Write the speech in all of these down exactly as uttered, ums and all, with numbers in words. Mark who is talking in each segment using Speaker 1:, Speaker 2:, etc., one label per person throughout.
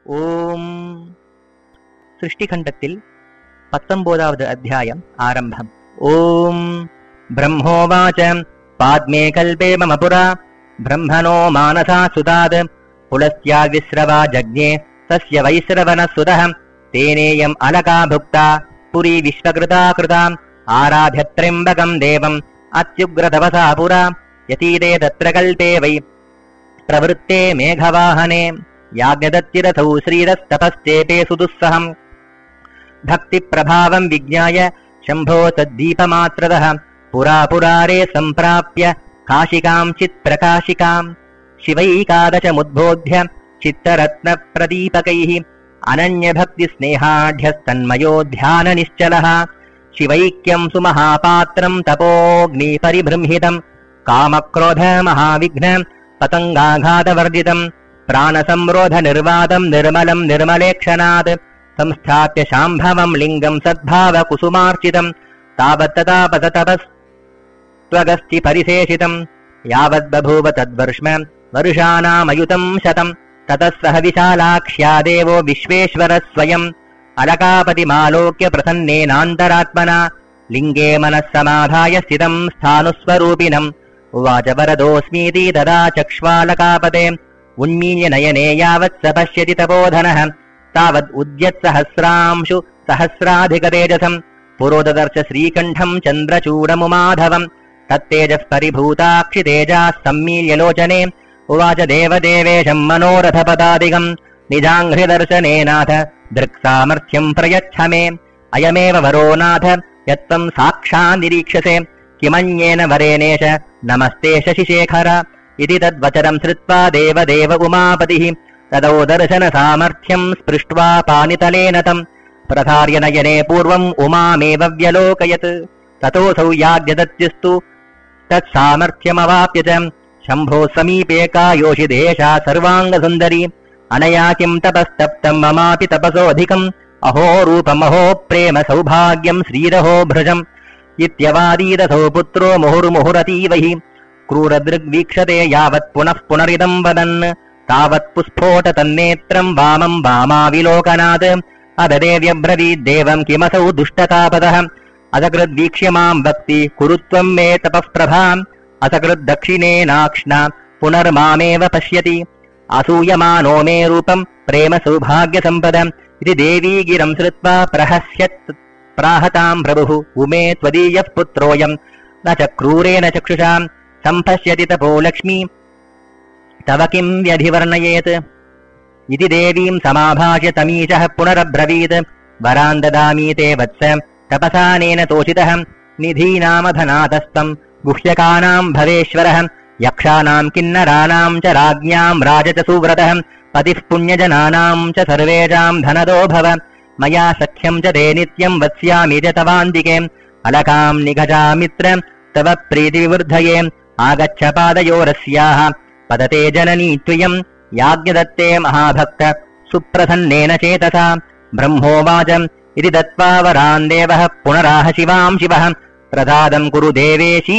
Speaker 1: ഓം സൃഷ്ടിഖണ്ഡത്തിൽ പത്തൊമ്പതാவது അധ്യായം ആരംഭം. ഓം ബ്രഹ്മോവാച പാദ്മേ കൽപേ മമ പുരാ ബ്രഹ്മണോ മാനസാ സുതാത് പുലസ്ത്യാവിശ്രവാ ജജ്ഞേ തസ്യ വൈശ്രവണസുതഃ തേനേയം അലകാ ഭുക്താ പുരീ വിശ്വകൃതാ കൃതാ ആരാധ്യത്രയംബകം ദേവം അത്യുഗ്രതപസാ പുരാ യതീതേ തത്ര കൽപേ വൈ പ്രവൃത്തേ മേഘവാഹനേ യാജ്ഞദത്തിരഥൗ ശ്രീരസ്തപസ്തേപേ സുദുസ്സഹം ഭക്തിപ്രഭാവം വിജ്ഞായ ശംഭോ തദ്ദീപമാത്രതഃ പുരാ പുരാരേ സംപ്രാപ്യ കാശികാം ചിത്പ്രകാശികാം ശിവൈകാദശമുദ്ബോധ്യ ചിത്തരത്നപ്രദീപകൈഃ അനന്യഭക്തിസ്നേഹാഢ്യസ്തന്മയോ ധ്യാനനിശ്ചലഃ ശിവൈക്യം സുമഹാപാത്രം തപോഗ്നിപരിബൃംഹിതം കാമക്രോധമഹാവിഘ്ന പതംഗാഘാതവർജിതം പ്രാണസംരോധനിർവാതം നിർമ്മലം നിർമ്മലേക്ഷണാത് സംസ്ഥാപ്യ ശാംഭവം ലിംഗം സദ്ഭാവകുസുമാർച്ചിതം താവത്തതാപതതപസ്ത്വഗസ്തി പരിശേഷിതം യാവദ്ബഭൂവ തദ്വർഷ്മ വർഷാനാമയുതം ശതം തതഃ സഹ വിശാലാക്ഷ്യാ ദേവോ വിശ്വേശ്വര സ്വയം അലകാപതിമാലോക്യ പ്രസന്നേനാന്തരാത്മനാ ലിംഗേ മനഃസമാധായ സ്ഥിതം സ്ഥാണുസ്വരൂപിണം ഉവാച വരദോസ്മീതി തദാ ചക്ഷ്വാലകാപദേ ഉന്മീല്യ നയനേ യാവത് स പശ്യതി തപോധനഃ താവത് ഉദ്യത് സഹസ്രാംശു സഹസ്രാധികതേജസം പുരോദദർശ ശ്രീകണ്ഠം ചന്ദ്രചൂഡമുമാധവം തത്തേജഃ പരിഭൂതാക്ഷി തേജാഃ സമ്മീല്യ ലോചനേ ഉവാച ദേവദേവേശം മനോരഥപദാദികം നിജാംഘ്രിദർശനേനാഥ ദൃക്സാമർത്ഥ്യം പ്രയച്ഛ മേ അയമേവ വരോ നാഥ യത്വം സാക്ഷാൽ നിരീക്ഷസേ കിമന്യേന വരേണേശ നമസ്തേ ശശിശേഖര ഇതി തദ്വചനം ശ്രുത്വാ ദേവദേവ ഉമാപതിഃ തദോ ദർശന സാമർത്ഥ്യം സ്പൃഷ്ട്വാ പാണിതലേന തം പ്രധാര്യ നയനേ പൂർവം ഉമാമേവ വ്യലോകയത് തതോസൗ യാജ്ഞദത്യസ്തു തത്സാമർത്ഥ്യമവാപ്യ ച ശംഭോ സമീപേ കായോഷിദേശാ സർവാംഗസുന്ദരീ അനയാ കിം തപസ്തപ്തം മമാപി തപസോऽധികം അഹോ രൂപം അഹോ പ്രേമ സൗഭാഗ്യം ശ്രീരഹോ ഭൃജം ഇത്യവാദീതസൗ പുത്രോ മുഹുർമുഹുരതീവ ഹി ക്രൂരദൃഗ്വീക്ഷത്തെ യാവത് പുനഃ പുനരിദം വദൻ താവത് പുസ്ഫോട തന്നേത്രം വാമം വാമാവിലോകനാത് അദദേവ്യബ്രവീദ്ദേവം കിമസൗ ദുഷ്ടതാപദഃ അസകൃദ്വീക്ഷ്യ മാം ഭക്തി കുരുത്വം മേ തപഃപ്രഭാം അസകൃദ്ദക്ഷിണേനാക്ഷ്ണ പുനർമാമേവ പശ്യതി അസൂയമാനോ മേ രൂപം പ്രേമ സൗഭാഗ്യസമ്പദം ഇതി ദേവീ ഗിരം ശ്രുത്വാ പ്രഹസ്യത് പ്രാഹതാം പ്രഭുഃ ഉമേ ത്വദീയഃ പുത്രോയം ന ച ക്രൂരേണ ചക്ഷുഷാ സംപശ്യതി തപോ ലക്ഷ്മീ തവ കിം വ്യധിവർണയേത് ഇതി ദേവീം സമാഭാഷ്യ തമീശഃ പുനരബ്രവീത് വരാൻ ദദാമി തേ വത്സ തപസാനേന തോഷിതഃ നിധീനാമധനാതസ്തം ഗുഹ്യകാനാം ഭവേശ്വരഃ യക്ഷാനാം കിന്നരാണാം ച രാജ്ഞാം രാജ ച സുവ്രതഃ പതിഃ പുണ്യജനാനാം ച സർവേഷാം ധനദോ ഭവ മയാ സഖ്യം ച തേ നിത്യം വത്സ്യാമി ച തവാന്തികേ അലകാം നിഘജാമിത്ര തവ പ്രീതിവിവൃദ്ധയേ ആഗച്ഛ പാദയോരസ്യാഃ പദത്തെ ജനനീ ത്വയം യാജ്ഞദത്തേ മഹാഭക്ത സുപ്രസന്നേന ചേതസാ ബ്രഹ്മോവാച ഇതി ദത്വാ വരാൻ ദേവഃ പുനരാഹ ശിവാം ശിവഃ പ്രസാദം കുരു ദേവേശി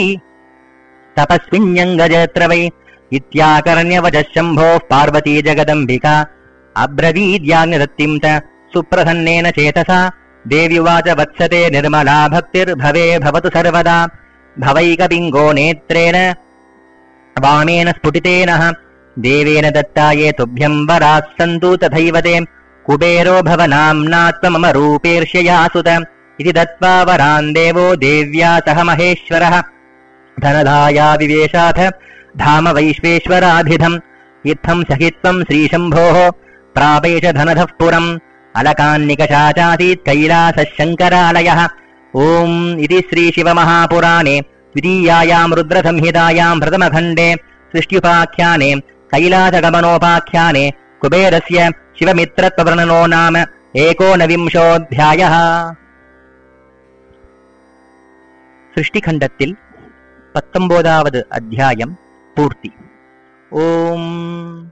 Speaker 1: തപസ്വിന്യംഗജത്ര വൈ ഇത്യാകർണ്യവചഃ ശംഭോഃ പാർവതീ ജഗദംബിക അബ്രവീദ്യാജ്ഞദത്തിം ത സുപ്രസന്നേന ചേതസാ ദേവ്യുവാച വത്സത്തെ നിർമ്മലാ ഭക്തിർഭവേ ഭവതു സർവദാ ഭവൈകപിംഗോ നേത്രേണ വാമേന സ്ഫുടിതേന ദേവേന ദത്തായേ തുഭ്യം വരാः സന്തു തഥൈവ തേ കുബേരോ ഭവനാംനാത്വ മമ രൂപേർഷ്യയാ സുത ഇതി ദത്വാ വരാൻ ദേവോ ദേവ്യാ സഹ മഹേശ്വരഃ ധനധായാ വിവേശാഥ ധാമ വൈശ്വേശ്വരാഭിധം ഇത്തം സഹിത്വം ശ്രീശംഭോഃ പ്രാപേഷ ധനധഃ പുരം അലകാന്നികശാചാസീത് കൈലാസഃ ശങ്കരാലയഃ. ഓം ഇതി ശ്രീശിവമഹാപുരാണേ ദ്വിതീയായാം രുദ്രസംഹിതായാം പ്രഥമഖണ്ഡേ സൃഷ്ട്യുപാഖ്യാനേ കൈലാസഗമനോപാഖ്യാനേ കുബേരസ്യ ശിവമിത്രത്വവർണനോ നാമ ഏകോനവിംശോऽധ്യായഃ. സൃഷ്ടിഖണ്ഡത്തിൽ പത്തൊമ്പതാவது അധ്യായം പൂർത്തി. ഓം